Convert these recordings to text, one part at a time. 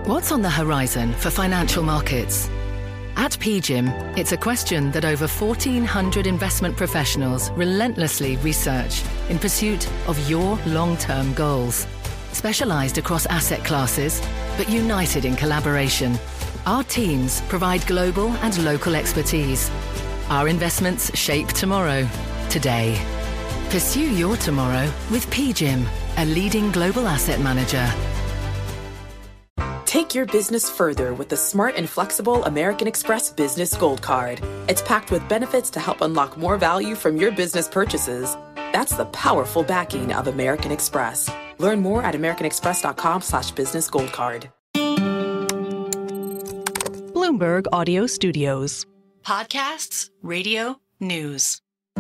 What's on the horizon for financial markets? At PGIM, it's a question that over 1,400 investment professionals relentlessly research in pursuit of your long-term goals. Specialized across asset classes, but united in collaboration, our teams provide global and local expertise. Our investments shape tomorrow, today. Pursue your tomorrow with PGIM, a leading global asset manager. Take your business further with the smart and flexible American Express Business Gold Card. It's packed with benefits to help unlock more value from your business purchases. That's the powerful backing of American Express. Learn more at americanexpress.com/businessgoldcard. Bloomberg Audio Studios. Podcasts, radio, news.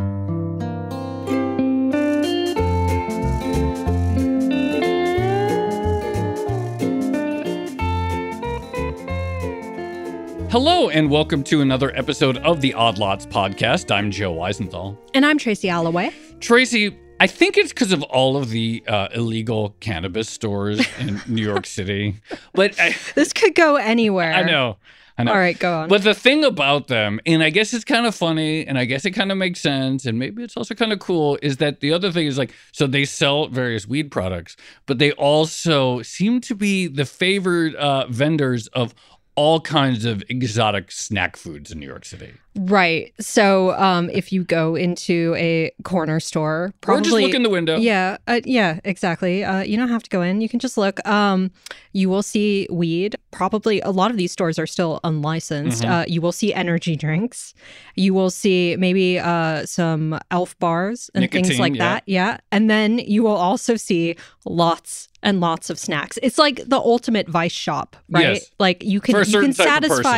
Hello, and welcome to another episode of the Odd Lots podcast. I'm Joe Weisenthal. And I'm Tracy Alloway. Tracy, I think it's because of all of the illegal cannabis stores in New York City. But this could go anywhere. I know. All right, go on. But the thing about them, and I guess it's kind of funny, and I guess it kind of makes sense, and maybe it's also kind of cool, is that the other thing is like, so they sell various weed products, but they also seem to be the favored vendors of all kinds of exotic snack foods in New York City. Right. So if you go into a corner store, probably... Or just look in the window. Yeah, exactly. You don't have to go in. You can just look. You will see weed. Probably a lot of these stores are still unlicensed. Mm-hmm. You will see energy drinks. You will see maybe some Elf bars and Nicotine, things like that. Yeah. And then you will also see lots and lots of snacks. It's like the ultimate vice shop, right? Yes. Like you can satisfy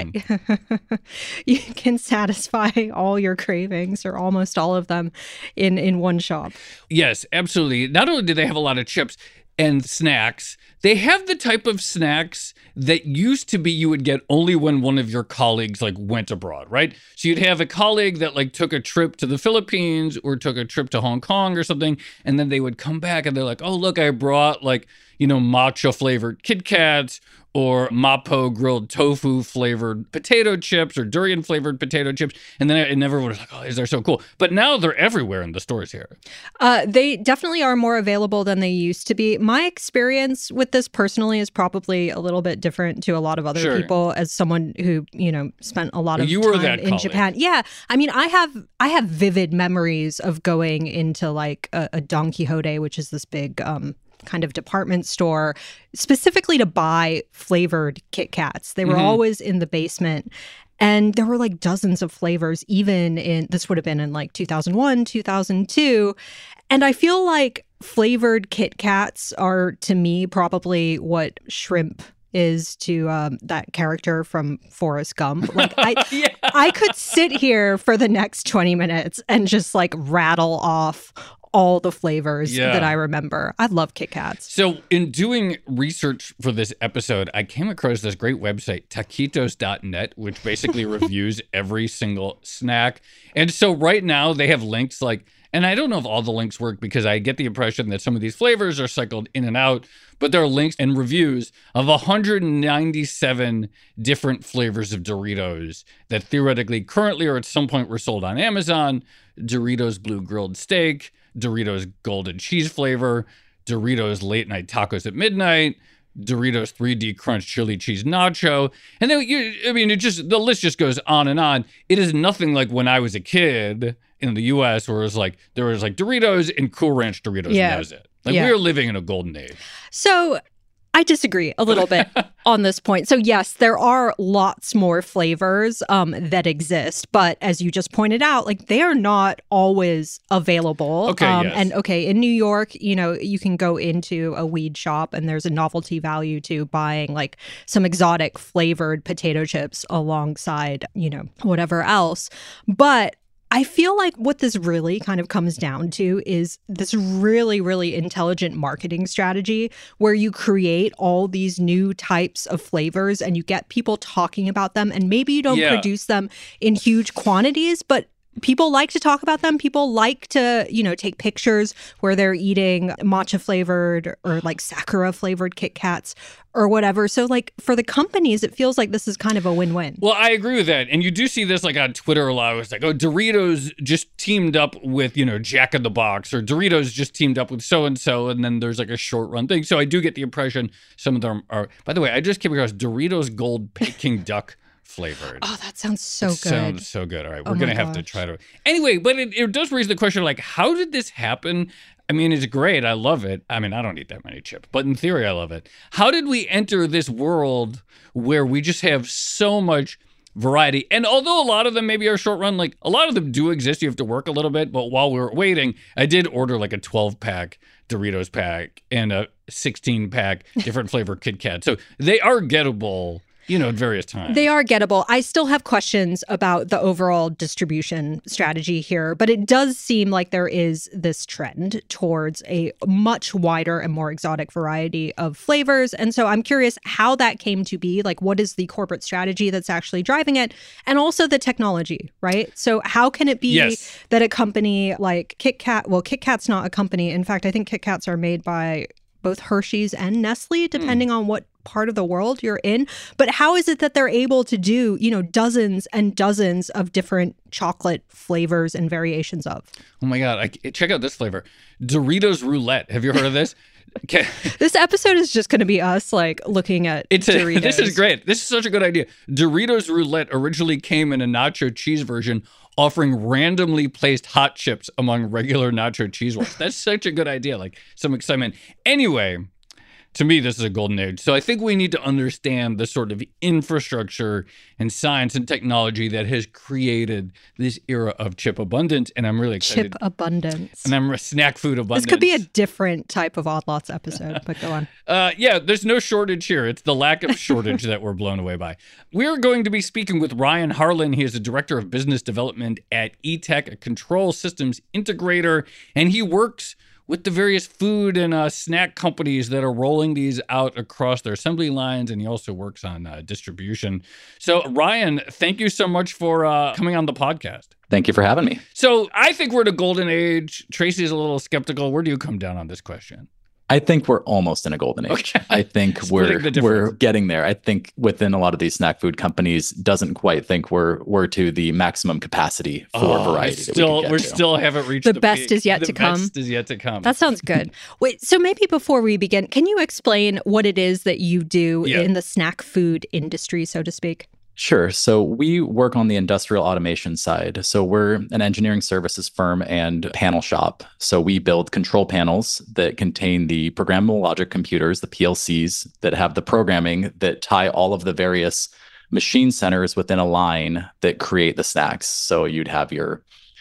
you can satisfy all your cravings, or almost all of them, in one shop. Yes, absolutely. Not only do they have a lot of chips and snacks, they have the type of snacks that used to be you would get only when one of your colleagues like went abroad, right? So you'd have a colleague that like took a trip to the Philippines or took a trip to Hong Kong or something, and then they would come back and they're like, oh, look, I brought like, matcha flavored Kit Kats or Mapo grilled tofu flavored potato chips or durian flavored potato chips. And then everyone was like, oh, these are so cool. But now they're everywhere in the stores here. They definitely are more available than they used to be. My experience with this personally is probably a little bit different to a lot of other people, as someone who, spent a lot of time in Japan. Yeah. I mean, I have vivid memories of going into like a Don Quixote, which is this big kind of department store, specifically to buy flavored Kit Kats. They were always in the basement. And there were like dozens of flavors, this would have been in like 2001, 2002. And I feel like flavored Kit Kats are, to me, probably what shrimp is to that character from Forrest Gump. Like I could sit here for the next 20 minutes and just like rattle off all the flavors that I remember. I love Kit Kats. So in doing research for this episode, I came across this great website, taquitos.net, which basically reviews every single snack. And so right now they have links like, and I don't know if all the links work because I get the impression that some of these flavors are cycled in and out, but there are links and reviews of 197 different flavors of Doritos that theoretically currently or at some point were sold on Amazon. Doritos Blue Grilled Steak, Doritos Golden Cheese Flavor, Doritos Late Night Tacos at Midnight, Doritos 3D Crunch Chili Cheese Nacho. And then, the list just goes on and on. It is nothing like when I was a kid in the U.S. where it was like, there was like Doritos and Cool Ranch Doritos, and that was it. Like we were living in a golden age. So I disagree a little bit on this point. So yes, there are lots more flavors that exist, but as you just pointed out, like they are not always available. Okay, yes. And in New York, you can go into a weed shop and there's a novelty value to buying like some exotic flavored potato chips alongside, whatever else. But I feel like what this really kind of comes down to is this really, really intelligent marketing strategy where you create all these new types of flavors and you get people talking about them, and maybe you don't produce them in huge quantities, but people like to talk about them. People like to, take pictures where they're eating matcha flavored or like Sakura flavored Kit Kats or whatever. So like for the companies, it feels like this is kind of a win-win. Well, I agree with that. And you do see this like on Twitter a lot. It's like, oh, Doritos just teamed up with, Jack in the Box, or Doritos just teamed up with so-and-so. And then there's like a short run thing. So I do get the impression some of them are, by the way, I just came across Doritos Gold Peking Duck flavored. Oh, that sounds so good. Sounds so good. All right, we're going to have to try to. Anyway, but it does raise the question, like, how did this happen? I mean, it's great. I love it. I mean, I don't eat that many chips, but in theory, I love it. How did we enter this world where we just have so much variety? And although a lot of them maybe are short run, like a lot of them do exist. You have to work a little bit. But while we were waiting, I did order like a 12-pack Doritos pack and a 16-pack different flavor Kit Kat. So they are gettable, at various times. They are gettable. I still have questions about the overall distribution strategy here, but it does seem like there is this trend towards a much wider and more exotic variety of flavors. And so I'm curious how that came to be. Like, what is the corporate strategy that's actually driving it? And also the technology, right? So how can it be that a company like Kit Kat, well, Kit Kat's not a company. In fact, I think Kit Kats are made by both Hershey's and Nestle, depending on what part of the world you're in. But how is it that they're able to do, dozens and dozens of different chocolate flavors and variations of? Oh my God. Check out this flavor. Doritos Roulette. Have you heard of this? Okay. This episode is just going to be us like looking at Doritos. This is great. This is such a good idea. Doritos Roulette originally came in a nacho cheese version, offering randomly placed hot chips among regular nacho cheese balls. That's such a good idea. Like some excitement. Anyway, to me, this is a golden age. So I think we need to understand the sort of infrastructure and science and technology that has created this era of chip abundance. And I'm really excited. Chip abundance. And I'm snack food abundance. This could be a different type of Odd Lots episode, but go on. Yeah, there's no shortage here. It's the lack of shortage that we're blown away by. We're going to be speaking with Ryan Harlan. He is the Director of Business Development at eTech, a control systems integrator, and he works with the various food and snack companies that are rolling these out across their assembly lines, and he also works on distribution. So, Ryan, thank you so much for coming on the podcast. Thank you for having me. So, I think we're in a golden age. Tracy's a little skeptical. Where do you come down on this question? I think we're almost in a golden age. Okay. I think we're getting there. I think within a lot of these snack food companies doesn't quite think we're to the maximum capacity for variety. We still haven't reached the best peak. Is yet to come. The best is yet to come. That sounds good. Wait, so maybe before we begin, can you explain what it is that you do in the snack food industry, so to speak? Sure. So we work on the industrial automation side. So we're an engineering services firm and panel shop. So we build control panels that contain the programmable logic computers, the PLCs, that have the programming that tie all of the various machine centers within a line that create the snacks. So you'd have your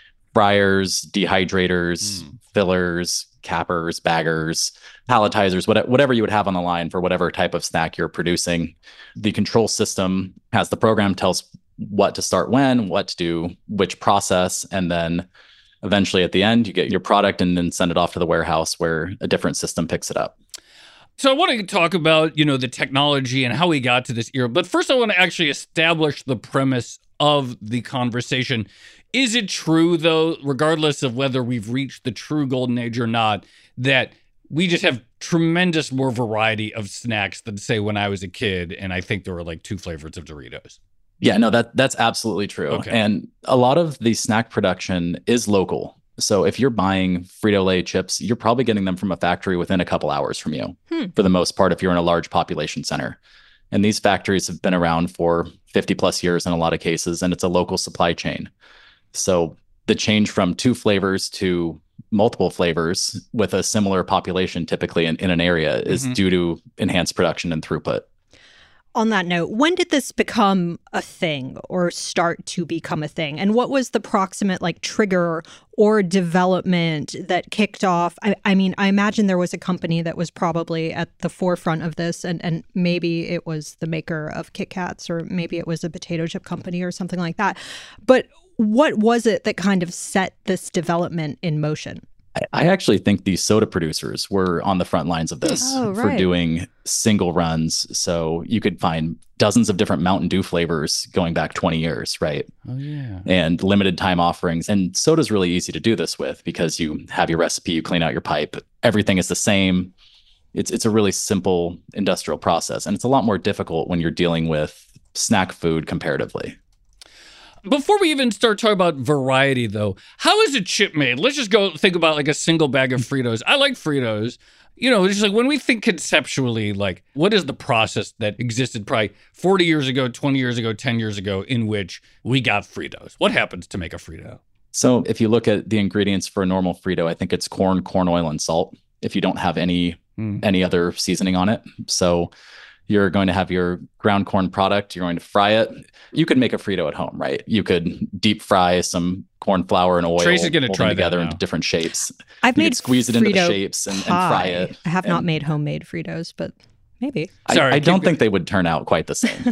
fryers, dehydrators, fillers, cappers, baggers, palletizers, whatever you would have on the line for whatever type of snack you're producing. The control system has the program, tells what to start when, what to do, which process, and then eventually at the end, you get your product and then send it off to the warehouse where a different system picks it up. So I want to talk about, the technology and how we got to this era. But first, I want to actually establish the premise of the conversation. Is it true, though, regardless of whether we've reached the true golden age or not, that we just have tremendous more variety of snacks than, say, when I was a kid, and I think there were like 2 flavors of Doritos? Yeah, no, that's absolutely true. Okay. And a lot of the snack production is local. So if you're buying Frito-Lay chips, you're probably getting them from a factory within a couple hours from you, for the most part, if you're in a large population center. And these factories have been around for 50 plus years in a lot of cases, and it's a local supply chain. So the change from 2 flavors to multiple flavors with a similar population typically in an area is due to enhanced production and throughput. On that note, when did this become a thing or start to become a thing? And what was the proximate trigger or development that kicked off? I mean, I imagine there was a company that was probably at the forefront of this, and maybe it was the maker of Kit Kats, or maybe it was a potato chip company or something like that. But what was it that kind of set this development in motion? I actually think the soda producers were on the front lines of this for doing single runs. So you could find dozens of different Mountain Dew flavors going back 20 years, right? Oh, yeah. And limited time offerings. And soda's really easy to do this with because you have your recipe, you clean out your pipe, everything is the same. It's a really simple industrial process. And it's a lot more difficult when you're dealing with snack food comparatively. Before we even start talking about variety, though, how is a chip made? Let's just go think about like a single bag of Fritos. I like Fritos. You know, it's just like when we think conceptually, like what is the process that existed probably 40 years ago, 20 years ago, 10 years ago in which we got Fritos? What happens to make a Frito? So if you look at the ingredients for a normal Frito, I think it's corn oil, and salt if you don't have any other seasoning on it. So you're going to have your ground corn product. You're going to fry it. You could make a Frito at home, right? You could deep fry some corn flour and oil. Tracy's going to try together that into different shapes. I've made squeeze it into the shapes and fry it. I have not made homemade Fritos, but maybe. I don't think they would turn out quite the same.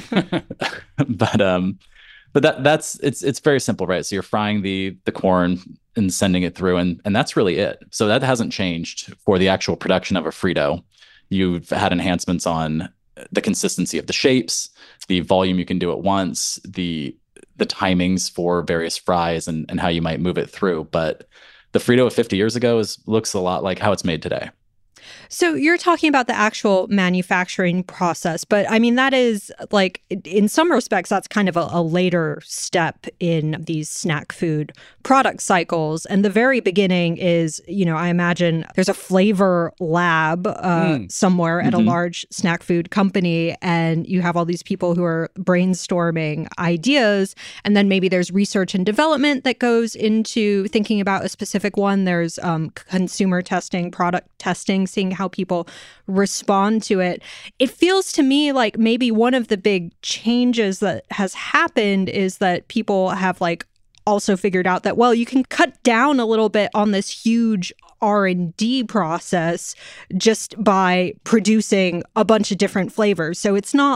But that's it's very simple, right? So you're frying the corn and sending it through, and that's really it. So that hasn't changed for the actual production of a Frito. You've had enhancements on the consistency of the shapes, the volume you can do at once, the timings for various fries and how you might move it through. But the Frito of 50 years ago looks a lot like how it's made today. So you're talking about the actual manufacturing process, but I mean, that is like, in some respects, that's kind of a later step in these snack food product cycles. And the very beginning is, you know, I imagine there's a flavor lab somewhere at a large snack food company, and you have all these people who are brainstorming ideas. And then maybe there's research and development that goes into thinking about a specific one. There's consumer testing, product testing, seeing how people respond to it. It feels to me like maybe one of the big changes that has happened is that people have like also figured out that, well, you can cut down a little bit on this huge R&D process just by producing a bunch of different flavors. So it's not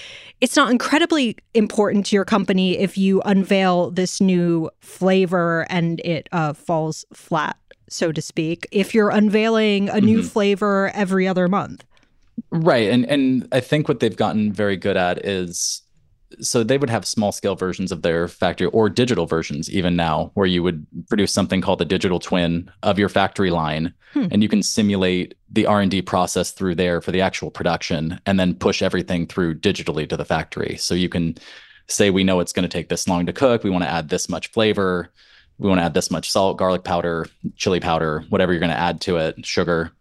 incredibly important to your company if you unveil this new flavor and it falls flat, so to speak, if you're unveiling a new flavor every other month. Right. And I think what they've gotten very good at is, so they would have small scale versions of their factory, or digital versions even now, where you would produce something called a digital twin of your factory line. And you can simulate the R&D process through there for the actual production, and then push everything through digitally to the factory. So you can say, we know it's going to take this long to cook. We want to add this much flavor. We want to add this much salt, garlic powder, chili powder, whatever you're going to add to it, sugar.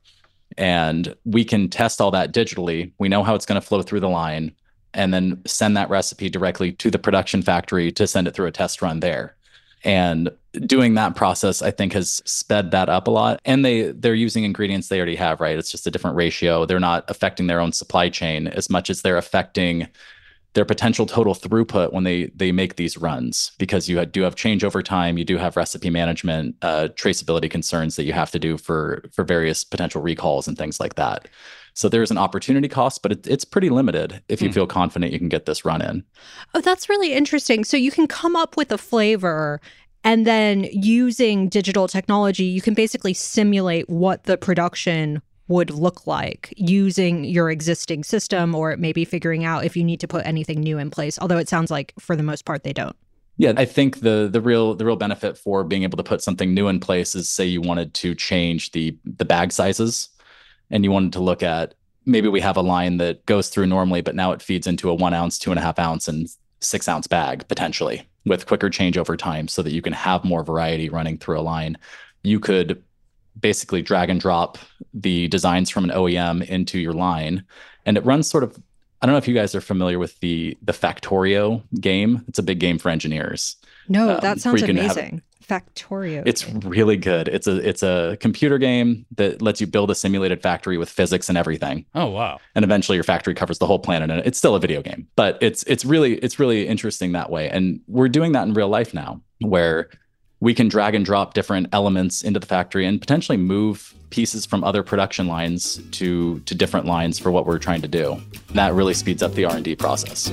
And we can test all that digitally. We know how it's going to flow through the line, and then send that recipe directly to the production factory to send it through a test run there. And doing that process, I think, has sped that up a lot. And they're using ingredients they already have, right? It's just a different ratio. They're not affecting their own supply chain as much as they're affecting their potential total throughput when they make these runs, because you do have changeover time, you do have recipe management, traceability concerns that you have to do for various potential recalls and things like that. So there's an opportunity cost, but it's pretty limited if you feel confident you can get this run in. Oh, that's really interesting. So you can come up with a flavor, and then using digital technology, you can basically simulate what the production would look like using your existing system, or maybe figuring out if you need to put anything new in place, although it sounds like for the most part they don't. Yeah, I think the real benefit for being able to put something new in place is, say you wanted to change the bag sizes, and you wanted to look at, maybe we have a line that goes through normally, but now it feeds into a 1 ounce, 2.5 ounce, and 6 ounce bag potentially, with quicker changeover time, so that you can have more variety running through a line. You could basically drag and drop the designs from an OEM into your line, and it runs sort of, I don't know if you guys are familiar with the Factorio game. It's a big game for engineers. No, that sounds amazing. Factorio. It's really good. It's a computer game that lets you build a simulated factory with physics and everything. Oh, wow. And eventually your factory covers the whole planet, and it's still a video game, but it's really interesting that way. And we're doing that in real life now, where we can drag and drop different elements into the factory and potentially move pieces from other production lines to different lines for what we're trying to do. And that really speeds up the R&D process.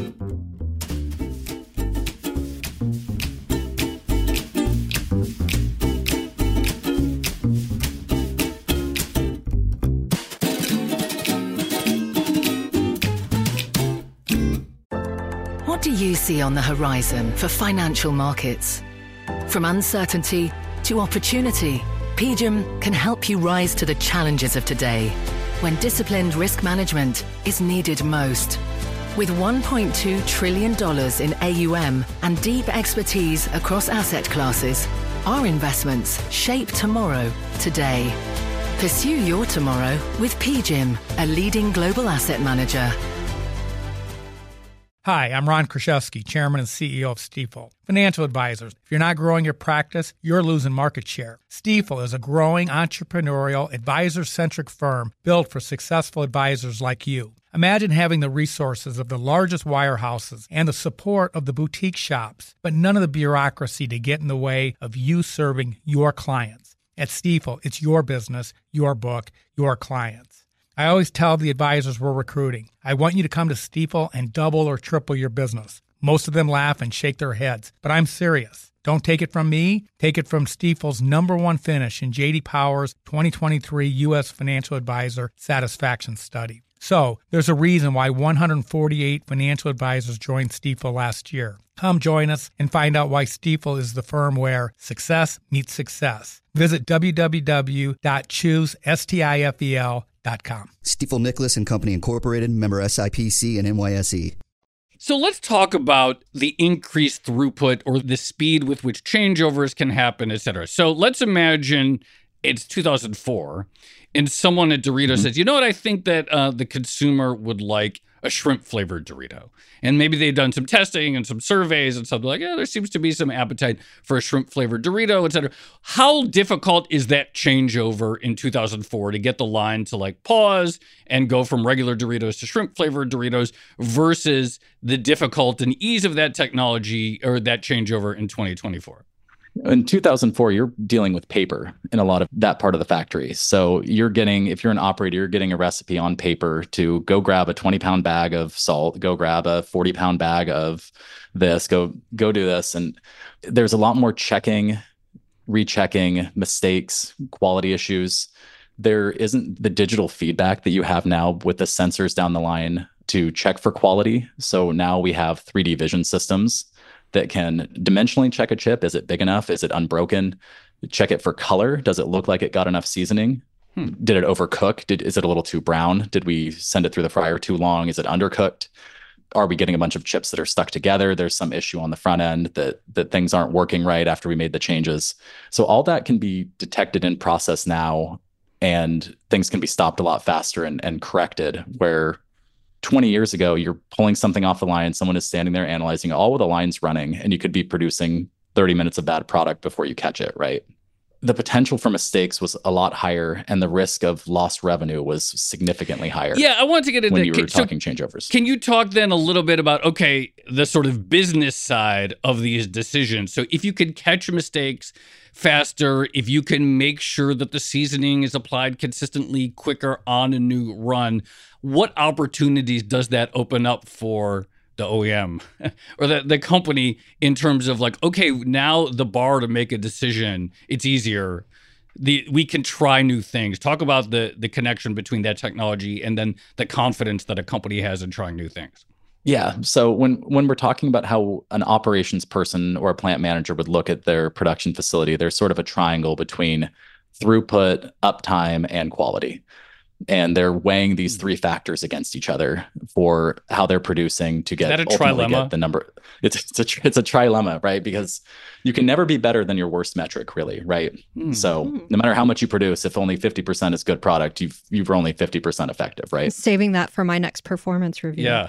What do you see on the horizon for financial markets? From uncertainty to opportunity, PGIM can help you rise to the challenges of today, when disciplined risk management is needed most. With $1.2 trillion in AUM and deep expertise across asset classes, our investments shape tomorrow, today. Pursue your tomorrow with PGIM, a leading global asset manager. Hi, I'm Ron Kraszewski, Chairman and CEO of Stifel. Financial advisors, if you're not growing your practice, you're losing market share. Stifel is a growing, entrepreneurial, advisor-centric firm built for successful advisors like you. Imagine having the resources of the largest wirehouses and the support of the boutique shops, but none of the bureaucracy to get in the way of you serving your clients. At Stifel, it's your business, your book, your clients. I always tell the advisors we're recruiting, I want you to come to Stifel and double or triple your business. Most of them laugh and shake their heads, but I'm serious. Don't take it from me. Take it from Stifel's #1 finish in J.D. Power's 2023 U.S. Financial Advisor Satisfaction Study. So, there's a reason why 148 financial advisors joined Stifel last year. Come join us and find out why Stifel is the firm where success meets success. Visit www.choosestifel.com. Stifel Nicholas and Company Incorporated, member SIPC and NYSE. So let's talk about the increased throughput or the speed with which changeovers can happen, et cetera. So let's imagine it's 2004 and someone at Doritos says, you know what, I think that the consumer would like a shrimp-flavored Dorito. And maybe they've done some testing and some surveys and something like, yeah, there seems to be some appetite for a shrimp-flavored Dorito, et cetera. How difficult is that changeover in 2004 to get the line to like pause and go from regular Doritos to shrimp-flavored Doritos versus the difficult and ease of that technology or that changeover in 2024? In 2004, you're dealing with paper in a lot of that part of the factory. So you're getting, if you're an operator, you're getting a recipe on paper to go grab a 20-pound bag of salt, go grab a 40-pound bag of this, go do this. And there's a lot more checking, rechecking, mistakes, quality issues. There isn't the digital feedback that you have now with the sensors down the line to check for quality. So now we have 3D vision systems that can dimensionally check a chip. Is it big enough? Is it unbroken? Check it for color. Does it look like it got enough seasoning? Did it overcook? Is it a little too brown? Did we send it through the fryer too long? Is it undercooked? Are we getting a bunch of chips that are stuck together? There's some issue on the front end that things aren't working right after we made the changes. So all that can be detected in process now, and things can be stopped a lot faster and corrected, where 20 years ago, you're pulling something off the line, someone is standing there analyzing all with the lines running, and you could be producing 30 minutes of bad product before you catch it, right? The potential for mistakes was a lot higher, and the risk of lost revenue was significantly higher. Yeah, I wanted to get into when you were talking changeovers. Can you talk then a little bit about, okay, the sort of business side of these decisions? So if you could catch mistakes faster, if you can make sure that the seasoning is applied consistently quicker on a new run, what opportunities does that open up for the OEM or the company in terms of like, okay, now the bar to make a decision, it's easier. We can try new things. Talk about the connection between that technology and then the confidence that a company has in trying new things. Yeah. So when we're talking about how an operations person or a plant manager would look at their production facility, there's sort of a triangle between throughput, uptime, and quality. And they're weighing these three factors against each other for how they're producing to get ultimately get the number. It's a trilemma, right? Because you can never be better than your worst metric, really, right? So no matter how much you produce, if only 50% is good product, you're only 50% effective, right? Saving that for my next performance review. Yeah.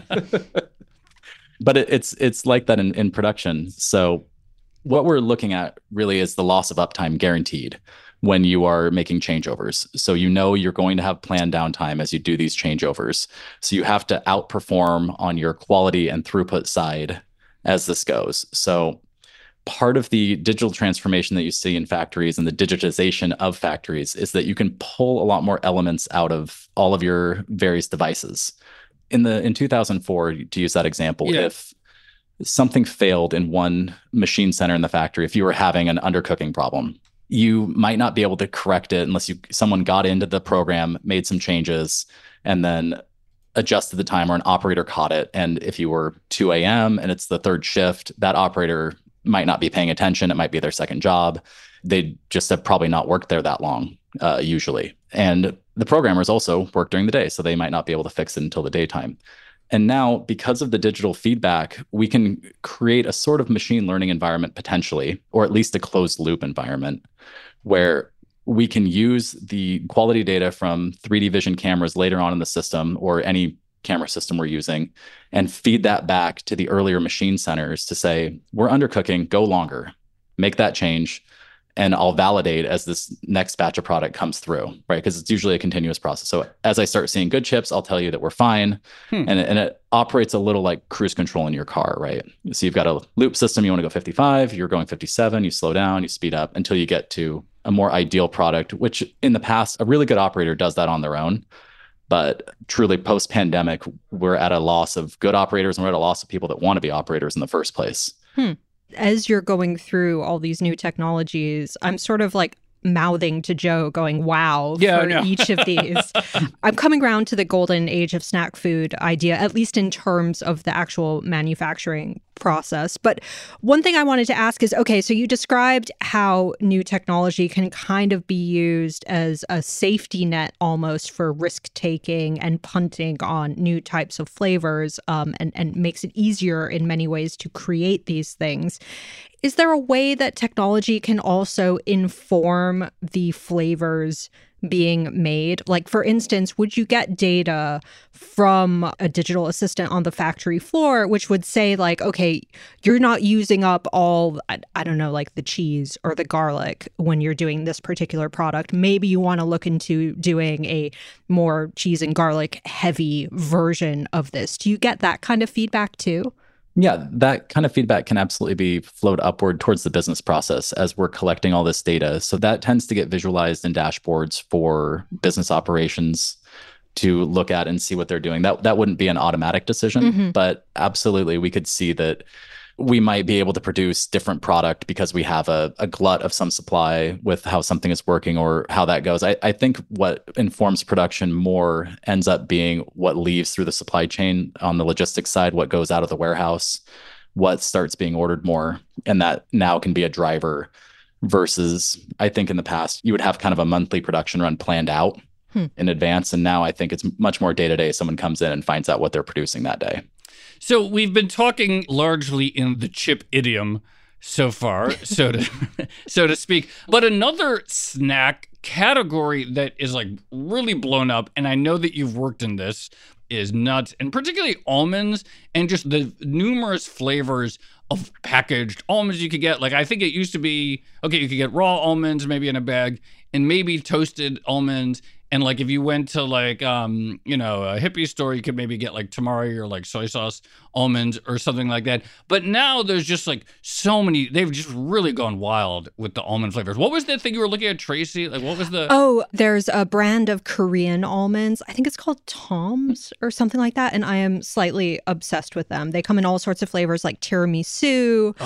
But it's like that in production. So what we're looking at really is the loss of uptime guaranteed when you are making changeovers. So you know you're going to have planned downtime as you do these changeovers. So you have to outperform on your quality and throughput side as this goes. So part of the digital transformation that you see in factories and the digitization of factories is that you can pull a lot more elements out of all of your various devices. In 2004, to use that example, if something failed in one machine center in the factory, if you were having an undercooking problem, you might not be able to correct it unless someone got into the program, made some changes, and then adjusted the time or an operator caught it. And if you were 2 a.m. and it's the third shift, that operator might not be paying attention. It might be their second job. They just have probably not worked there that long, usually. And the programmers also work during the day, so they might not be able to fix it until the daytime. And now, because of the digital feedback, we can create a sort of machine learning environment potentially, or at least a closed loop environment, where we can use the quality data from 3D vision cameras later on in the system or any camera system we're using and feed that back to the earlier machine centers to say, we're undercooking, go longer, make that change. And I'll validate as this next batch of product comes through, right? Because it's usually a continuous process. So as I start seeing good chips, I'll tell you that we're fine. And it operates a little like cruise control in your car, right? So you've got a loop system, you want to go 55, you're going 57, you slow down, you speed up until you get to a more ideal product, which in the past, a really good operator does that on their own. But truly post-pandemic, we're at a loss of good operators and we're at a loss of people that want to be operators in the first place. As you're going through all these new technologies, I'm sort of like mouthing to Joe going, wow, each of these. I'm coming around to the golden age of snack food idea, at least in terms of the actual manufacturing process. But one thing I wanted to ask is, okay, so you described how new technology can kind of be used as a safety net almost for risk-taking and punting on new types of flavors, and makes it easier in many ways to create these things. Is there a way that technology can also inform the flavors being made? Like, for instance, would you get data from a digital assistant on the factory floor, which would say, like, okay, you're not using up all, I don't know, like the cheese or the garlic when you're doing this particular product. Maybe you want to look into doing a more cheese and garlic heavy version of this. Do you get that kind of feedback too? Yeah, that kind of feedback can absolutely be flowed upward towards the business process as we're collecting all this data. So that tends to get visualized in dashboards for business operations to look at and see what they're doing. That wouldn't be an automatic decision, but absolutely we could see that we might be able to produce different product because we have a glut of some supply with how something is working or how that goes. I think what informs production more ends up being what leaves through the supply chain on the logistics side, what goes out of the warehouse, what starts being ordered more. And that now can be a driver versus, I think in the past, you would have kind of a monthly production run planned out in advance. And now I think it's much more day-to-day. Someone comes in and finds out what they're producing that day. So we've been talking largely in the chip idiom so far, so to speak. But another snack category that is like really blown up, and I know that you've worked in this, is nuts, and particularly almonds, and just the numerous flavors of packaged almonds you could get. Like, I think it used to be, okay, you could get raw almonds maybe in a bag, and maybe toasted almonds. And like if you went to like, a hippie store, you could maybe get like tamari or like soy sauce almonds or something like that. But now there's just like so many, they've just really gone wild with the almond flavors. What was the thing you were looking at, Tracy? Like what was the... Oh, there's a brand of Korean almonds. I think it's called Tom's or something like that. And I am slightly obsessed with them. They come in all sorts of flavors like tiramisu,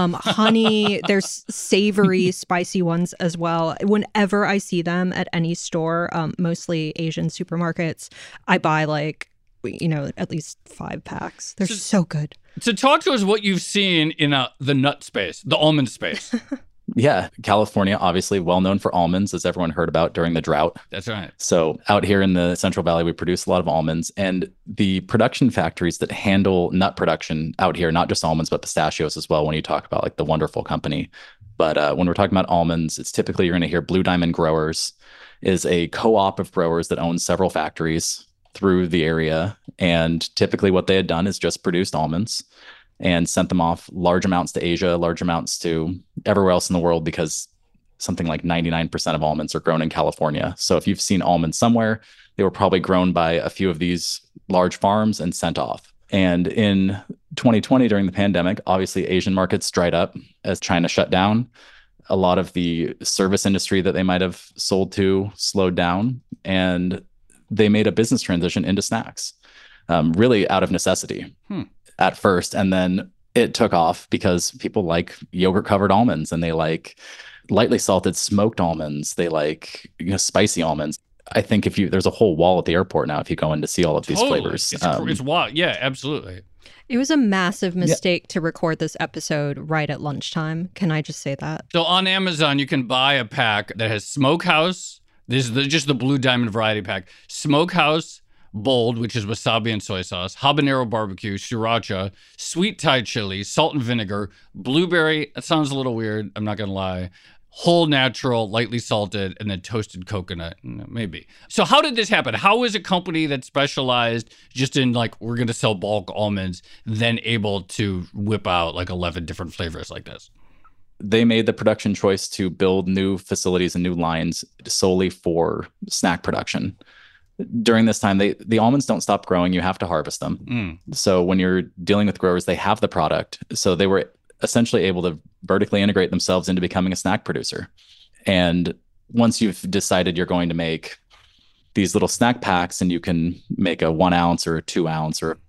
honey. There's savory, spicy ones as well. Whenever I see them at any store, mostly Asian supermarkets, I buy like, at least 5 packs. They're so good. So talk to us what you've seen in the nut space, the almond space. Yeah. California, obviously well known for almonds, as everyone heard about during the drought. That's right. So out here in the Central Valley, we produce a lot of almonds, and the production factories that handle nut production out here, not just almonds, but pistachios as well, when you talk about like the Wonderful Company. But when we're talking about almonds, it's typically you're going to hear Blue Diamond Growers is a co-op of growers that owns several factories through the area. And typically what they had done is just produced almonds and sent them off large amounts to Asia, large amounts to everywhere else in the world, because something like 99% of almonds are grown in California. So if you've seen almonds somewhere, they were probably grown by a few of these large farms and sent off. And in 2020, during the pandemic, obviously Asian markets dried up as China shut down. A lot of the service industry that they might have sold to slowed down, and they made a business transition into snacks, really out of necessity at first. And then it took off because people like yogurt covered almonds, and they like lightly salted smoked almonds. They like spicy almonds. I think there's a whole wall at the airport now if you go in to see all of these flavors. It's wild. Yeah, absolutely. It was a massive mistake to record this episode right at lunchtime. Can I just say that? So on Amazon, you can buy a pack that has Smokehouse. This is just the Blue Diamond variety pack. Smokehouse Bold, which is wasabi and soy sauce, habanero barbecue, sriracha, sweet Thai chili, salt and vinegar, blueberry. That sounds a little weird. I'm not going to lie. Whole natural, lightly salted, and then toasted coconut, maybe. So how did this happen? How is a company that specialized just in we're going to sell bulk almonds then able to whip out 11 different flavors like this? They made the production choice to build new facilities and new lines solely for snack production. During this time, the almonds don't stop growing. You have to harvest them. So when you're dealing with growers, they have the product. So they were essentially able to vertically integrate themselves into becoming a snack producer. And once you've decided you're going to make these little snack packs and you can make a 1 ounce or a 2 ounce or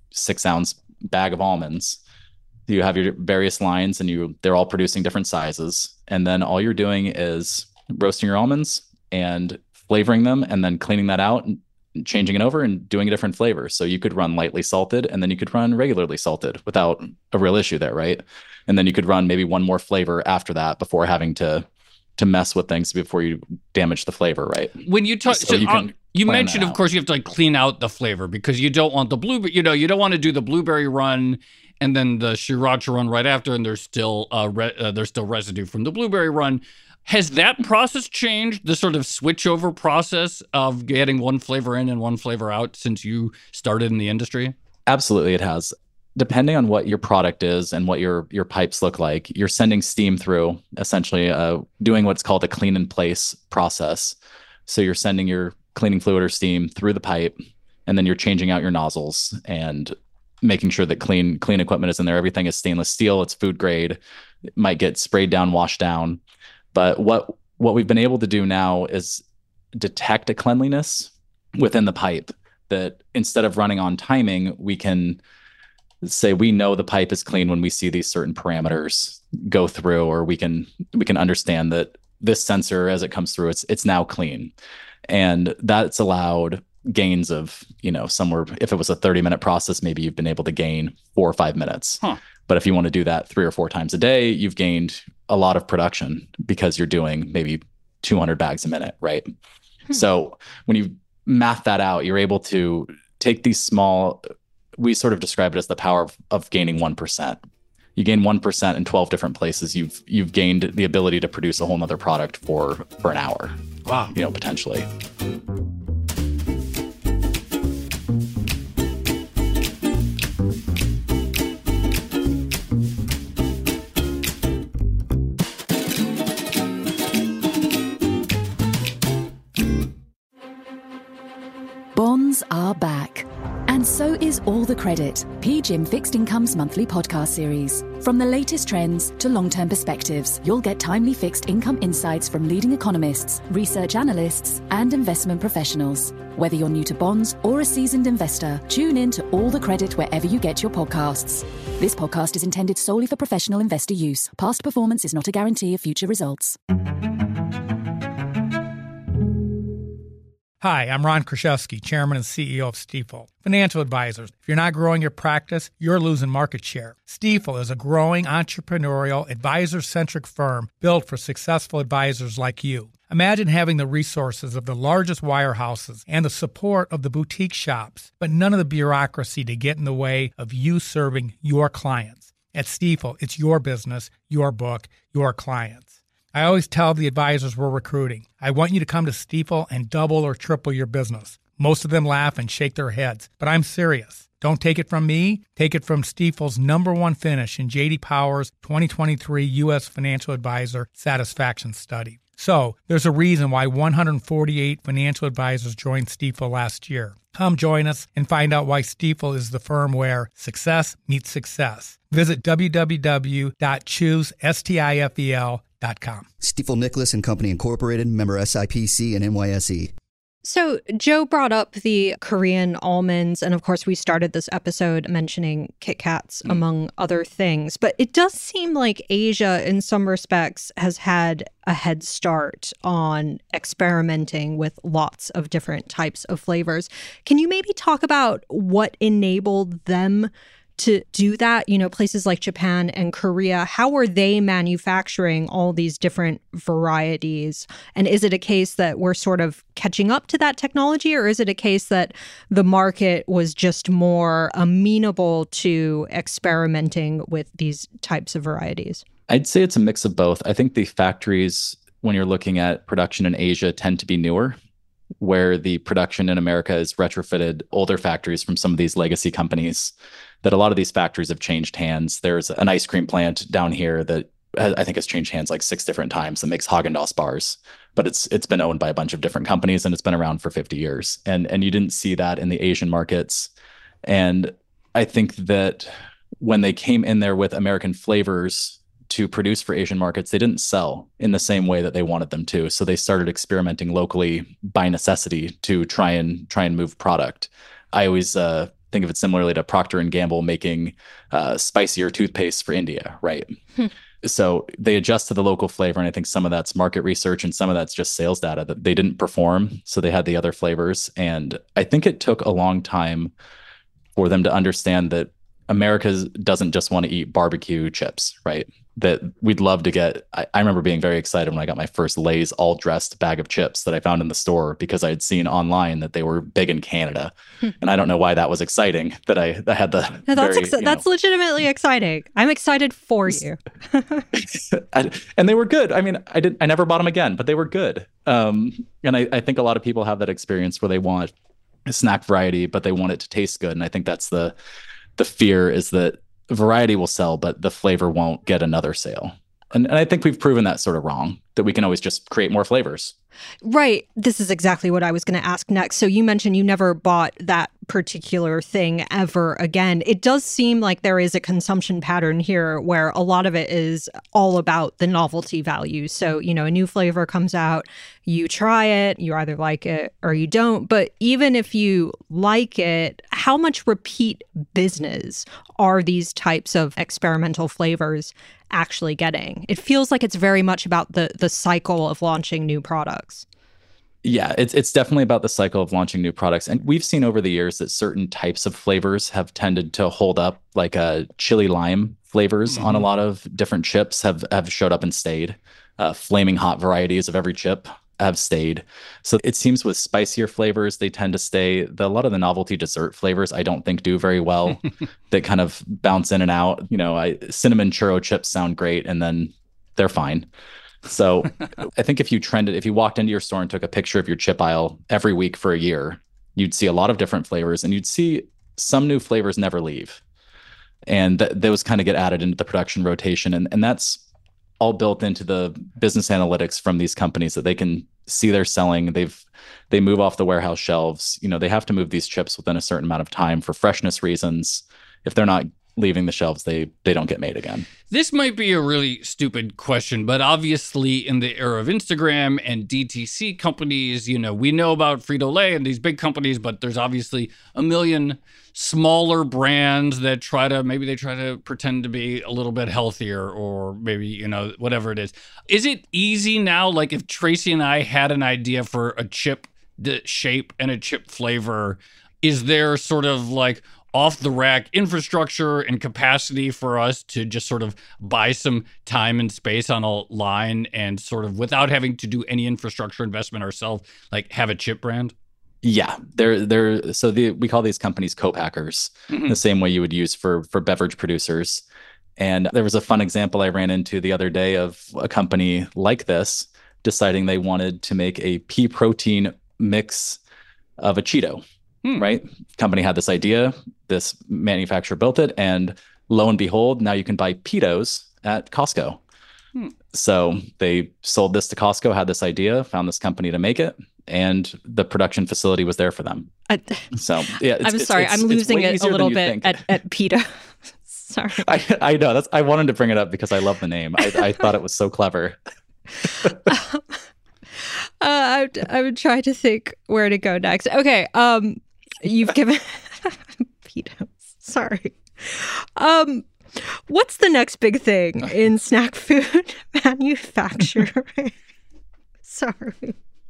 6 ounce bag of almonds, you have your various lines and they're all producing different sizes. And then all you're doing is roasting your almonds and flavoring them and then cleaning that out and changing it over and doing a different flavor. So you could run lightly salted and then you could run regularly salted without a real issue there, right? And then you could run maybe one more flavor after that before having to mess with things before you damage the flavor, right? When you talk, you mentioned, of course, you have to clean out the flavor because you don't want the blueberry, you don't want to do the blueberry run and then the sriracha run right after, and there's still residue from the blueberry run. Has that process changed, the sort of switchover process of getting one flavor in and one flavor out since you started in the industry? Absolutely, it has. Depending on what your product is and what your pipes look like, you're sending steam through, essentially doing what's called a clean in place process. So you're sending your cleaning fluid or steam through the pipe, and then you're changing out your nozzles and making sure that clean equipment is in there. Everything is stainless steel. It's food grade. It might get sprayed down, washed down. But what we've been able to do now is detect a cleanliness within the pipe that instead of running on timing, we can say we know the pipe is clean when we see these certain parameters go through, or we can understand that this sensor as it comes through, it's now clean. And that's allowed gains of, somewhere, if it was a 30-minute process, maybe you've been able to gain 4 or 5 minutes. But if you want to do that 3 or 4 times a day, you've gained a lot of production because you're doing maybe 200 bags a minute, right? So when you math that out, you're able to take these small, we sort of describe it as the power of gaining 1%. You gain 1% in 12 different places. You've gained the ability to produce a whole nother product for an hour. Wow. Potentially. Bonds are back. And so is All the Credit, PGIM Fixed Income's monthly podcast series. From the latest trends to long-term perspectives, you'll get timely fixed income insights from leading economists, research analysts, and investment professionals. Whether you're new to bonds or a seasoned investor, tune in to All the Credit wherever you get your podcasts. This podcast is intended solely for professional investor use. Past performance is not a guarantee of future results. Hi, I'm Ron Kruszewski, Chairman and CEO of Stifel. Financial advisors, if you're not growing your practice, you're losing market share. Stifel is a growing entrepreneurial, advisor-centric firm built for successful advisors like you. Imagine having the resources of the largest wirehouses and the support of the boutique shops, but none of the bureaucracy to get in the way of you serving your clients. At Stifel, it's your business, your book, your clients. I always tell the advisors we're recruiting, I want you to come to Stifel and double or triple your business. Most of them laugh and shake their heads, but I'm serious. Don't take it from me. Take it from Stifel's #1 finish in J.D. Power's 2023 U.S. Financial Advisor Satisfaction Study. So, there's a reason why 148 financial advisors joined Stifel last year. Come join us and find out why Stifel is the firm where success meets success. Visit www.choosestifel.com. Stifel Nicholas and Company Incorporated, member SIPC and NYSE. So Joe brought up the Korean almonds, and of course we started this episode mentioning Kit Kats, among other things. But it does seem like Asia, in some respects, has had a head start on experimenting with lots of different types of flavors. Can you maybe talk about what enabled them to do that? You know, places like Japan and Korea, how are they manufacturing all these different varieties? And is it a case that we're sort of catching up to that technology, or is it a case that the market was just more amenable to experimenting with these types of varieties? I'd say it's a mix of both. I think the factories, when you're looking at production in Asia, tend to be newer, where the production in America is retrofitted older factories from some of these legacy companies. That a lot of these factories have changed hands. There's an ice cream plant down here that I think has changed hands like 6 different times that makes Haagen-Dazs bars, but it's been owned by a bunch of different companies and it's been around for 50 years. And you didn't see that in the Asian markets. And I think that when they came in there with American flavors to produce for Asian markets, they didn't sell in the same way that they wanted them to. So they started experimenting locally by necessity to try and move product. I always think of it similarly to Procter & Gamble making spicier toothpaste for India, right? So they adjust to the local flavor, and I think some of that's market research and some of that's just sales data that they didn't perform, so they had the other flavors. And I think it took a long time for them to understand that America doesn't just want to eat barbecue chips, right? That we'd love to get. I remember being very excited when I got my first Lay's all-dressed bag of chips that I found in the store because I had seen online that they were big in Canada. And I don't know why that was exciting, that I had the that's legitimately exciting. I'm excited for you. And they were good. I mean, I never bought them again, but they were good. And I think a lot of people have that experience where they want a snack variety, but they want it to taste good. And I think that's the fear, is that variety will sell, but the flavor won't get another sale. And I think we've proven that sort of wrong, that we can always just create more flavors. Right. This is exactly what I was going to ask next. So you mentioned you never bought that particular thing ever again. It does seem like there is a consumption pattern here where a lot of it is all about the novelty value. So, you know, a new flavor comes out, you try it, you either like it or you don't. But even if you like it, how much repeat business are these types of experimental flavors actually getting? It feels like it's very much about the cycle of launching new products. Yeah, it's definitely about the cycle of launching new products. And we've seen over the years that certain types of flavors have tended to hold up, like chili lime flavors on a lot of different chips have showed up and stayed. Flaming hot varieties of every chip have stayed. So it seems with spicier flavors, they tend to stay. A lot of the novelty dessert flavors, I don't think do very well. They kind of bounce in and out. You know, cinnamon churro chips sound great, and then they're fine. So I think if you walked into your store and took a picture of your chip aisle every week for a year, you'd see a lot of different flavors, and you'd see some new flavors never leave. And those kind of get added into the production rotation. And that's all built into the business analytics from these companies, that they can see they're selling. They move off the warehouse shelves. You know, they have to move these chips within a certain amount of time for freshness reasons. If they're not leaving the shelves, they don't get made again. This might be a really stupid question, but obviously in the era of Instagram and DTC companies, you know, we know about Frito-Lay and these big companies, but there's obviously a million smaller brands that try to pretend to be a little bit healthier, or maybe, you know, whatever it is. Is it easy now? Like if Tracy and I had an idea for a chip shape and a chip flavor, is there sort of like off the rack infrastructure and capacity for us to just sort of buy some time and space on a line and sort of, without having to do any infrastructure investment ourselves, like have a chip brand? Yeah, we call these companies co-packers, the same way you would use for beverage producers. And there was a fun example I ran into the other day of a company like this deciding they wanted to make a pea protein mix of a Cheeto. Right? Company had this idea, this manufacturer built it, and lo and behold, now you can buy Pitos at Costco. So they sold this to Costco, had this idea, found this company to make it, and the production facility was there for them. I'm sorry, I'm losing it a little bit at Pita. Sorry. I know. I wanted to bring it up because I love the name. I thought it was so clever. I would try to think where to go next. Okay. You've given peanuts. Sorry. What's the next big thing in snack food manufacturing? Sorry.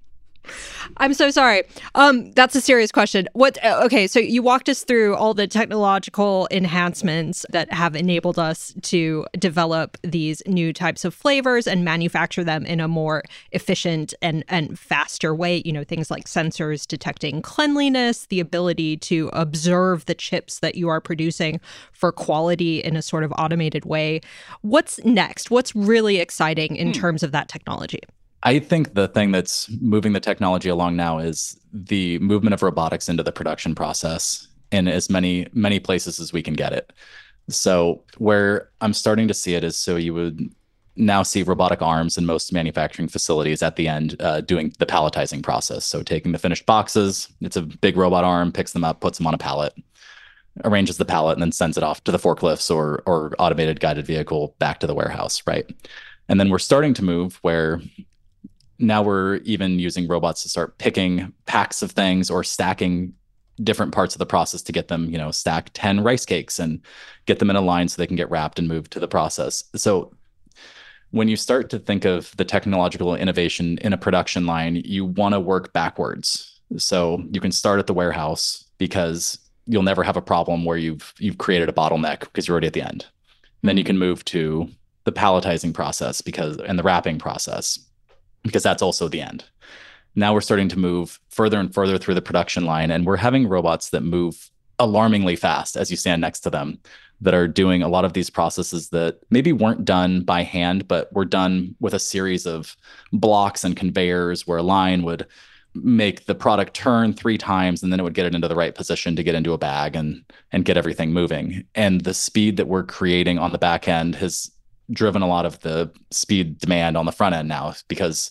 I'm so sorry. That's a serious question. Okay, so you walked us through all the technological enhancements that have enabled us to develop these new types of flavors and manufacture them in a more efficient and faster way. You know, things like sensors detecting cleanliness, the ability to observe the chips that you are producing for quality in a sort of automated way. What's next? What's really exciting in terms of that technology? I think the thing that's moving the technology along now is the movement of robotics into the production process in as many places as we can get it. So where I'm starting to see it is, so you would now see robotic arms in most manufacturing facilities at the end doing the palletizing process. So taking the finished boxes, it's a big robot arm, picks them up, puts them on a pallet, arranges the pallet, and then sends it off to the forklifts or automated guided vehicle back to the warehouse, right? And then we're starting to move where now we're even using robots to start picking packs of things or stacking different parts of the process to get them, stack 10 rice cakes and get them in a line so they can get wrapped and moved to the process. So when you start to think of the technological innovation in a production line, you want to work backwards. So you can start at the warehouse because you'll never have a problem where you've created a bottleneck because you're already at the end. And then you can move to the palletizing process and the wrapping process, because that's also the end. Now we're starting to move further and further through the production line, and we're having robots that move alarmingly fast as you stand next to them, that are doing a lot of these processes that maybe weren't done by hand, but were done with a series of blocks and conveyors where a line would make the product turn 3 times and then it would get it into the right position to get into a bag and get everything moving. And the speed that we're creating on the back end has driven a lot of the speed demand on the front end now, because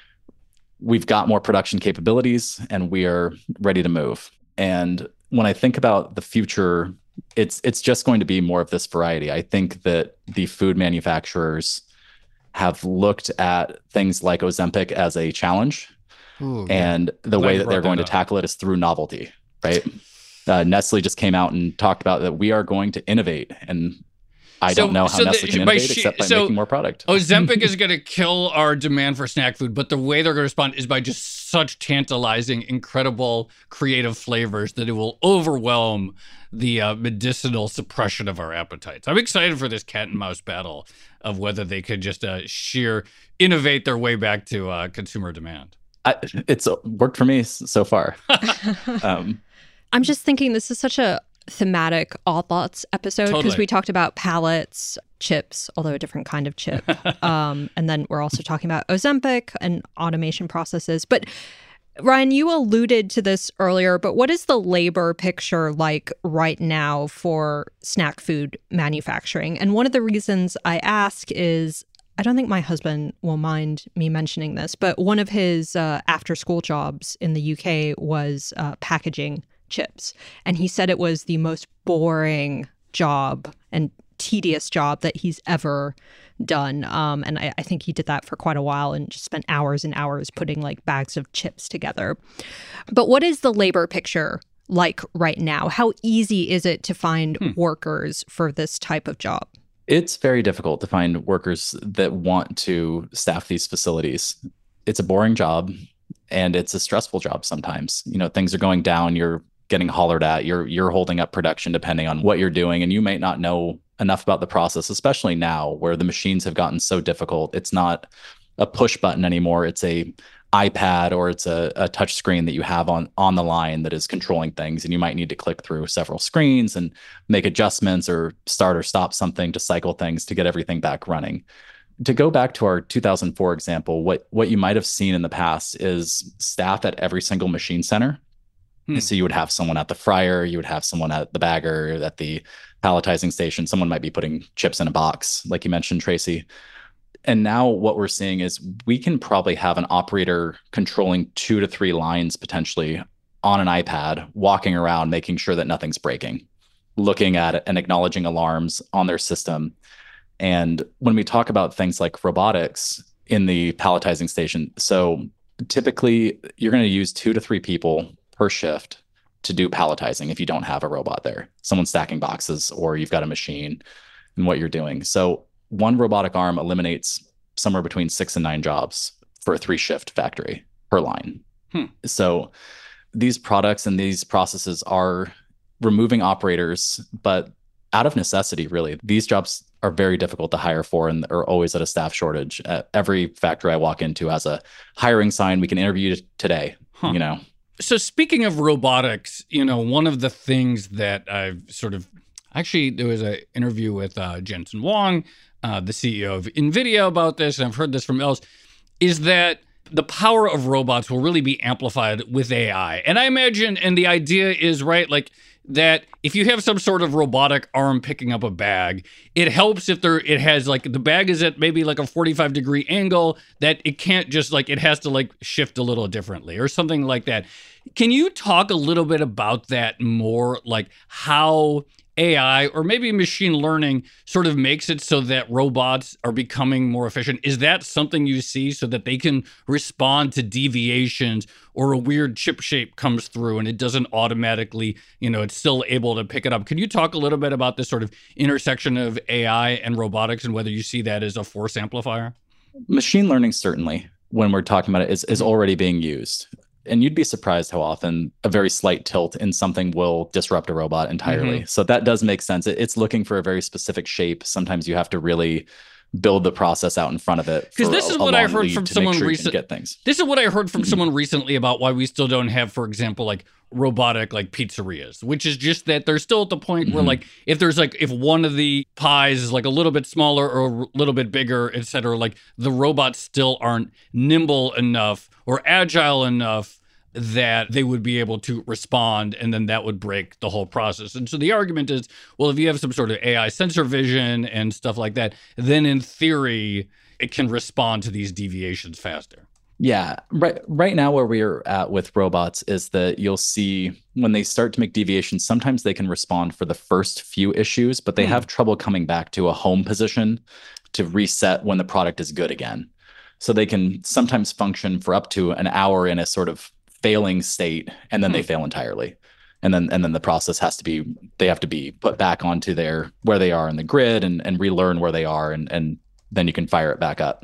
we've got more production capabilities and we are ready to move. And when I think about the future, it's just going to be more of this variety. I think that the food manufacturers have looked at things like Ozempic as a challenge. Ooh, and the way that they're going to tackle it is through novelty, right? Nestle just came out and talked about that we are going to innovate, and I don't know how Nestle can innovate except by making more product. Ozempic is going to kill our demand for snack food, but the way they're going to respond is by just such tantalizing, incredible, creative flavors that it will overwhelm the medicinal suppression of our appetites. I'm excited for this cat and mouse battle of whether they could just sheer innovate their way back to consumer demand. It's worked for me so far. I'm just thinking this is such a thematic All Thoughts episode, because we talked about pallets, chips, although a different kind of chip. And then we're also talking about Ozempic and automation processes. But Ryan, you alluded to this earlier, but what is the labor picture like right now for snack food manufacturing? And one of the reasons I ask is, I don't think my husband will mind me mentioning this, but one of his after-school jobs in the UK was packaging chips. And he said it was the most boring job and tedious job that he's ever done. And I think he did that for quite a while and just spent hours and hours putting like bags of chips together. But what is the labor picture like right now? How easy is it to find workers for this type of job? It's very difficult to find workers that want to staff these facilities. It's a boring job and it's a stressful job sometimes. Things are going down, you're getting hollered at, you're holding up production depending on what you're doing, and you might not know enough about the process, especially now where the machines have gotten so difficult. It's not a push button anymore. It's a iPad or it's a touch screen that you have on the line that is controlling things, and you might need to click through several screens and make adjustments or start or stop something to cycle things to get everything back running. To go back to our 2004 example, what you might have seen in the past is staff at every single machine center. So you would have someone at the fryer, you would have someone at the bagger, at the palletizing station. Someone might be putting chips in a box, like you mentioned, Tracy. And now what we're seeing is we can probably have an operator controlling 2 to 3 lines potentially on an iPad, walking around, making sure that nothing's breaking, looking at it and acknowledging alarms on their system. And when we talk about things like robotics in the palletizing station, so Typically, you're going to use 2 to 3 people per shift to do palletizing if you don't have a robot there. Someone stacking boxes, or you've got a machine in what you're doing. So one robotic arm eliminates somewhere between 6 and 9 jobs for a 3-shift factory per line. So these products and these processes are removing operators, but out of necessity, really. These jobs are very difficult to hire for and are always at a staff shortage. Every factory I walk into has a hiring sign. We can interview today, you know. So speaking of robotics, you know, one of the things that I've actually, there was an interview with Jensen Huang, the CEO of NVIDIA, about this, and I've heard this from else, is that the power of robots will really be amplified with AI. And I imagine, and the idea is, right, like, that if you have some sort of robotic arm picking up a bag, it helps if it has like the bag is at maybe like a 45-degree angle, that it can't just like, it has to like shift a little differently or something like that. Can you talk a little bit about that more, like how AI or maybe machine learning sort of makes it so that robots are becoming more efficient? Is that something you see so that they can respond to deviations, or a weird chip shape comes through and it doesn't automatically, you know, it's still able to pick it up? Can you talk a little bit about this sort of intersection of AI and robotics and whether you see that as a force amplifier? Machine learning, certainly, when we're talking about it, is already being used. And you'd be surprised how often a very slight tilt in something will disrupt a robot entirely. So that does make sense. It's looking for a very specific shape. Sometimes you have to really build the process out in front of it. Because this is what I heard from someone recently. This is what I heard from someone recently about why we still don't have, for example, like robotic like pizzerias, which is just that they're still at the point where like if one of the pies is like a little bit smaller or a little bit bigger, et cetera, like the robots still aren't nimble enough or agile enough that they would be able to respond, and then that would break the whole process. And so the argument is, well, if you have some sort of AI sensor vision and stuff like that, then in theory, it can respond to these deviations faster. Yeah. Right now, where we're at with robots is that you'll see when they start to make deviations, sometimes they can respond for the first few issues, but they have trouble coming back to a home position to reset when the product is good again. So they can sometimes function for up to an hour in a sort of failing state, and then they fail entirely. And then the process they have to be put back onto where they are in the grid and relearn where they are, and then you can fire it back up.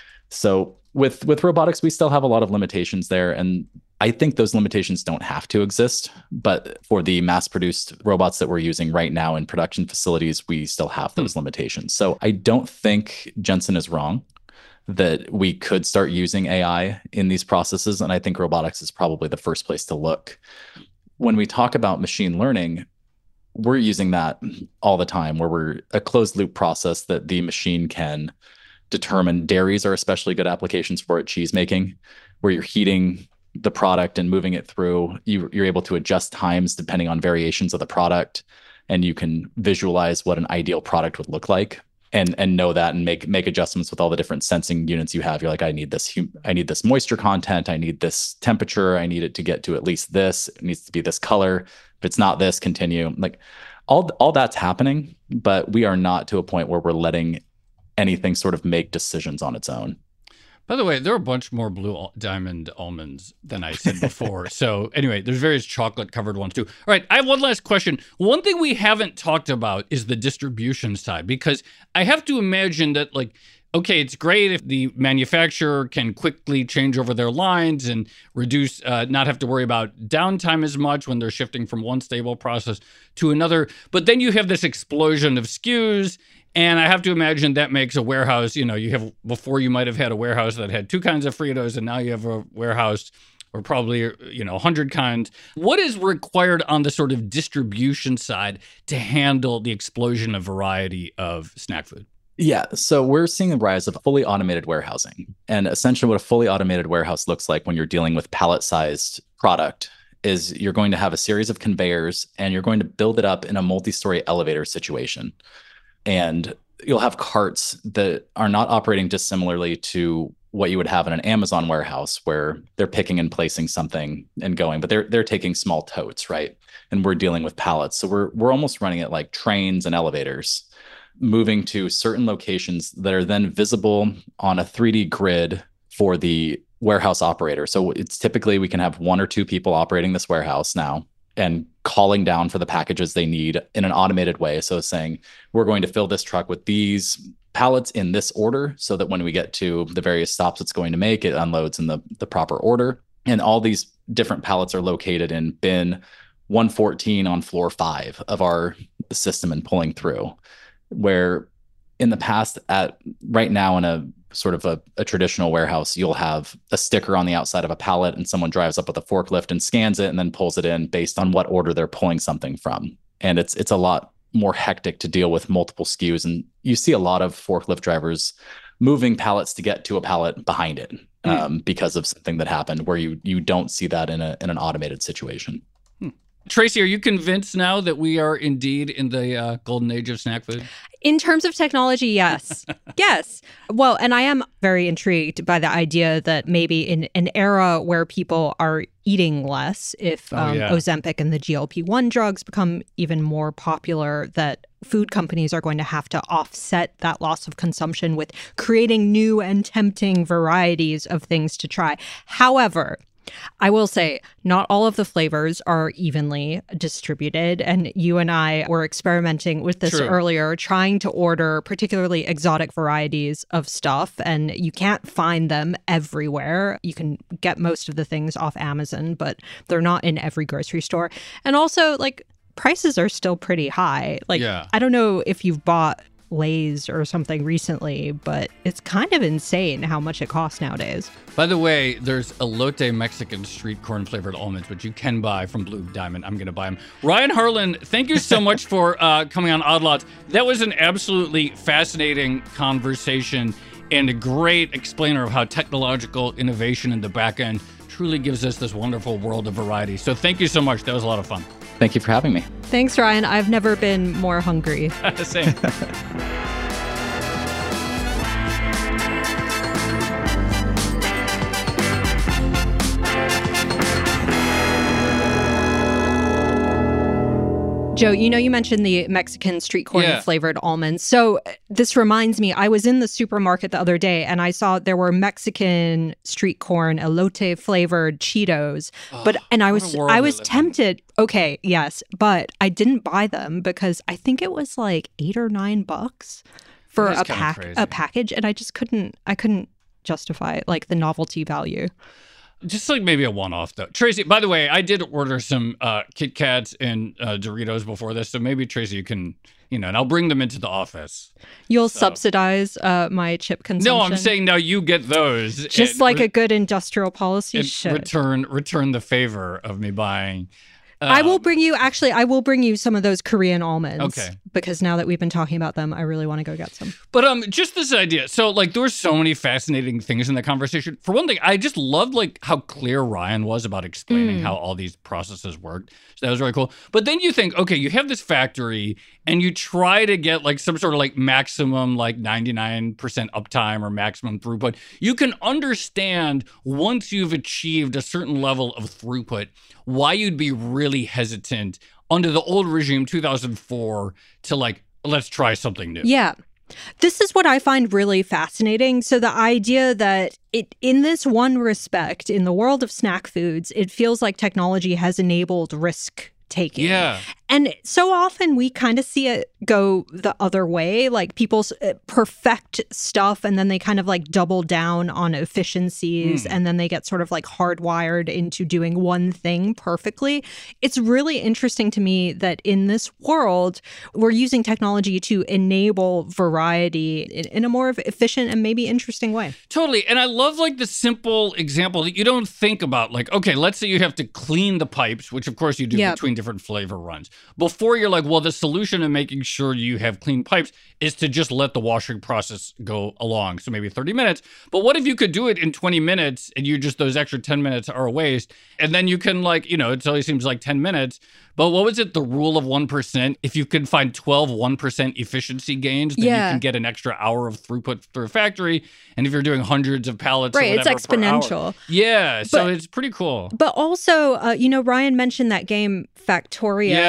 So with robotics, we still have a lot of limitations there. And I think those limitations don't have to exist. But for the mass-produced robots that we're using right now in production facilities, we still have those limitations. So I don't think Jensen is wrong that we could start using AI in these processes. And I think robotics is probably the first place to look. When we talk about machine learning, we're using that all the time, where we're a closed loop process that the machine can determine. Dairies are especially good applications for it, cheese making, where you're heating the product and moving it through. You're able to adjust times depending on variations of the product, and you can visualize what an ideal product would look like. And know that and make adjustments with all the different sensing units you have. You're like, I need this moisture content, I need this temperature, I need it to get to at least this, it needs to be this color. If it's not this, continue. Like all that's happening, but we are not to a point where we're letting anything sort of make decisions on its own. By the way, there are a bunch more Blue Diamond almonds than I said before. So anyway, there's various chocolate-covered ones too. All right, I have one last question. One thing we haven't talked about is the distribution side, because I have to imagine that, like, okay, it's great if the manufacturer can quickly change over their lines and reduce, not have to worry about downtime as much when they're shifting from one stable process to another. But then you have this explosion of SKUs. And I have to imagine that makes a warehouse, before you might have had a warehouse that had 2 kinds of Fritos, and now you have a warehouse or probably, 100 kinds. What is required on the sort of distribution side to handle the explosion of variety of snack food? Yeah, so we're seeing the rise of fully automated warehousing. And essentially what a fully automated warehouse looks like when you're dealing with pallet-sized product is you're going to have a series of conveyors, and you're going to build it up in a multi-story elevator situation. And you'll have carts that are not operating dissimilarly to what you would have in an Amazon warehouse, where they're picking and placing something and going, but they're taking small totes, right? And we're dealing with pallets. So we're almost running it like trains and elevators, moving to certain locations that are then visible on a 3D grid for the warehouse operator. So it's typically we can have 1 or 2 people operating this warehouse now and calling down for the packages they need in an automated way. So saying, we're going to fill this truck with these pallets in this order so that when we get to the various stops it's going to make, it unloads in the proper order. And all these different pallets are located in bin 114 on floor 5 of our system and pulling through. Where in the past, right now in a sort of a traditional warehouse, you'll have a sticker on the outside of a pallet and someone drives up with a forklift and scans it and then pulls it in based on what order they're pulling something from. And it's a lot more hectic to deal with multiple SKUs. And you see a lot of forklift drivers moving pallets to get to a pallet behind it because of something that happened, where you don't see that in an automated situation. Tracy, are you convinced now that we are indeed in the golden age of snack food? In terms of technology, yes. Yes. Well, and I am very intrigued by the idea that maybe in an era where people are eating less, if Ozempic and the GLP-1 drugs become even more popular, that food companies are going to have to offset that loss of consumption with creating new and tempting varieties of things to try. However, I will say not all of the flavors are evenly distributed. And you and I were experimenting with this earlier, trying to order particularly exotic varieties of stuff. And you can't find them everywhere. You can get most of the things off Amazon, but they're not in every grocery store. And also, like, prices are still pretty high. Like, I don't know if you've bought Lay's or something recently, but it's kind of insane how much it costs nowadays. By the way, there's elote Mexican street corn flavored almonds, which you can buy from Blue Diamond. I'm going to buy them. Ryan Harlan, thank you so much for coming on Odd Lots. That was an absolutely fascinating conversation and a great explainer of how technological innovation in the back end truly gives us this wonderful world of variety. So thank you so much. That was a lot of fun. Thank you for having me. Thanks, Ryan. I've never been more hungry. Same. Joe, you mentioned the Mexican street corn flavored almonds. So this reminds me, I was in the supermarket the other day and I saw there were Mexican street corn elote flavored Cheetos. And I was tempted. Okay, yes, but I didn't buy them because I think it was like $8 or $9 for a package, and I just couldn't justify like the novelty value. Just like maybe a one-off, though. Tracy, by the way, I did order some Kit Kats and Doritos before this, so maybe, Tracy, you can, and I'll bring them into the office. You'll subsidize my chip consumption? No, I'm saying now you get those. Just like a good industrial policy should. Return the favor of me buying. I will bring you some of those Korean almonds. Okay. Because now that we've been talking about them, I really want to go get some. But just this idea. So like there were so many fascinating things in the conversation. For one thing, I just loved like how clear Ryan was about explaining how all these processes worked. So that was really cool. But then you think, okay, you have this factory and you try to get like some sort of like maximum like 99% uptime or maximum throughput. You can understand once you've achieved a certain level of throughput why you'd be really hesitant under the old regime, 2004, to like, let's try something new. Yeah. This is what I find really fascinating. So the idea that in this one respect, in the world of snack foods, it feels like technology has enabled risk taking. Yeah. And so often we kind of see it go the other way, like people perfect stuff and then they kind of like double down on efficiencies and then they get sort of like hardwired into doing one thing perfectly. It's really interesting to me that in this world, we're using technology to enable variety in a more efficient and maybe interesting way. Totally. And I love like the simple example that you don't think about, like, okay, let's say you have to clean the pipes, which of course you do between different flavor runs. Before you're like, well, the solution to making sure you have clean pipes is to just let the washing process go along. So maybe 30 minutes. But what if you could do it in 20 minutes and you just, those extra 10 minutes are a waste. And then you can like, it only seems like 10 minutes. But what was it? The rule of 1%. If you can find 12 1% efficiency gains, then you can get an extra hour of throughput through a factory. And if you're doing hundreds of pallets, right, it's exponential. Yeah, so it's pretty cool. But also, Ryan mentioned that game Factorio.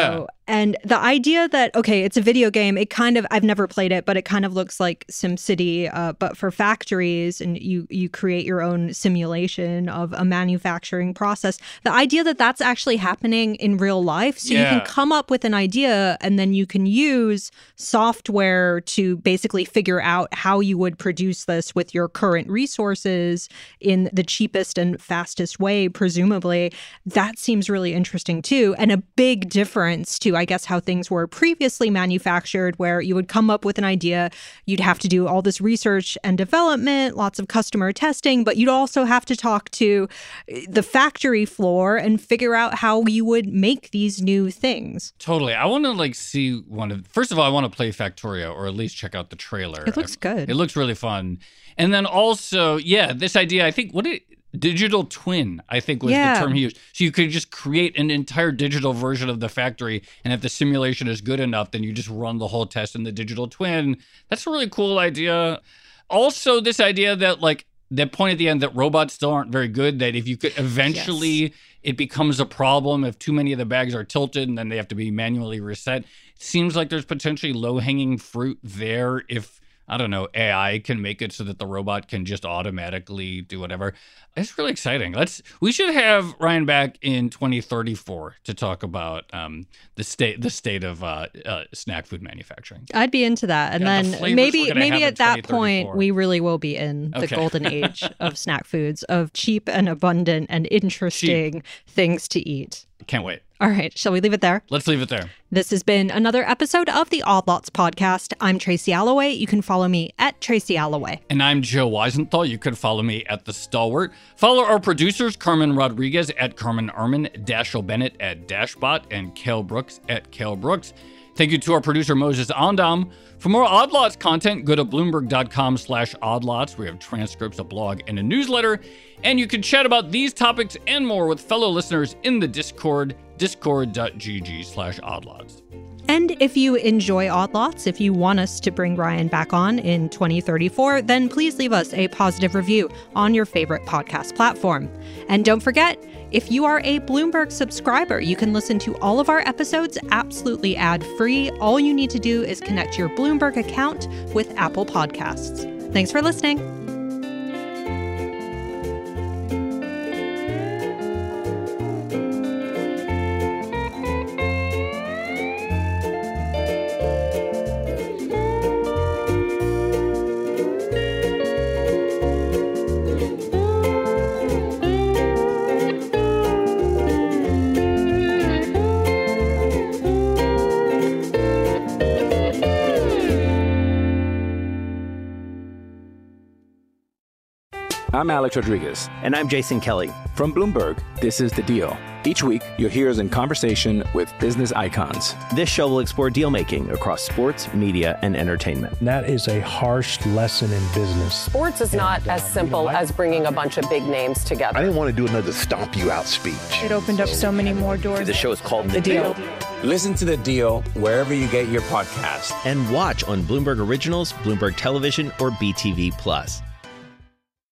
And the idea that, okay, it's a video game, I've never played it, but it kind of looks like SimCity, but for factories, and you create your own simulation of a manufacturing process. The idea that that's actually happening in real life, so you can come up with an idea and then you can use software to basically figure out how you would produce this with your current resources in the cheapest and fastest way, presumably. That seems really interesting too, and a big difference to, I guess, how things were previously manufactured, where you would come up with an idea, you'd have to do all this research and development, lots of customer testing, but you'd also have to talk to the factory floor and figure out how you would make these new things. Totally. I want to see first of all, I want to play Factorio, or at least check out the trailer. It looks good. It looks really fun. And then also, this idea, I think, digital twin, I think was the term he used. So you could just create an entire digital version of the factory, and if the simulation is good enough, then you just run the whole test in the digital twin. That's a really cool idea. Also, this idea that that point at the end that robots still aren't very good, that if you could eventually, it becomes a problem if too many of the bags are tilted and then they have to be manually reset. It seems like there's potentially low-hanging fruit there if, I don't know, AI can make it so that the robot can just automatically do whatever. It's really exciting. We should have Ryan back in 2034 to talk about the state of snack food manufacturing. I'd be into that. And then maybe at that point, we really will be in the golden age of snack foods, of cheap and abundant and interesting things to eat. Can't wait. All right. Shall we leave it there? Let's leave it there. This has been another episode of the Odd Lots podcast. I'm Tracy Alloway. You can follow me at Tracy Alloway. And I'm Joe Weisenthal. You can follow me at The Stalwart. Follow our producers, Carmen Rodriguez at Carmen Armin, Dashiell Bennett at Dashbot, and Cale Brooks at Cale Brooks. Thank you to our producer, Moses Ondam. For more Odd Lots content, go to Bloomberg.com/oddlots. We have transcripts, a blog, and a newsletter. And you can chat about these topics and more with fellow listeners in the Discord, discord.gg/oddlots. And if you enjoy Odd Lots, if you want us to bring Ryan back on in 2034, then please leave us a positive review on your favorite podcast platform. And don't forget, if you are a Bloomberg subscriber, you can listen to all of our episodes absolutely ad-free. All you need to do is connect your Bloomberg account with Apple Podcasts. Thanks for listening. I'm Alex Rodriguez. And I'm Jason Kelly. From Bloomberg, this is The Deal. Each week, you'll hear us in conversation with business icons. This show will explore deal-making across sports, media, and entertainment. That is a harsh lesson in business. Sports is not as simple as bringing a bunch of big names together. I didn't want to do another stomp you out speech. It opened up so many more doors. The show is called The Deal. Listen to The Deal wherever you get your podcast. And watch on Bloomberg Originals, Bloomberg Television, or BTV+.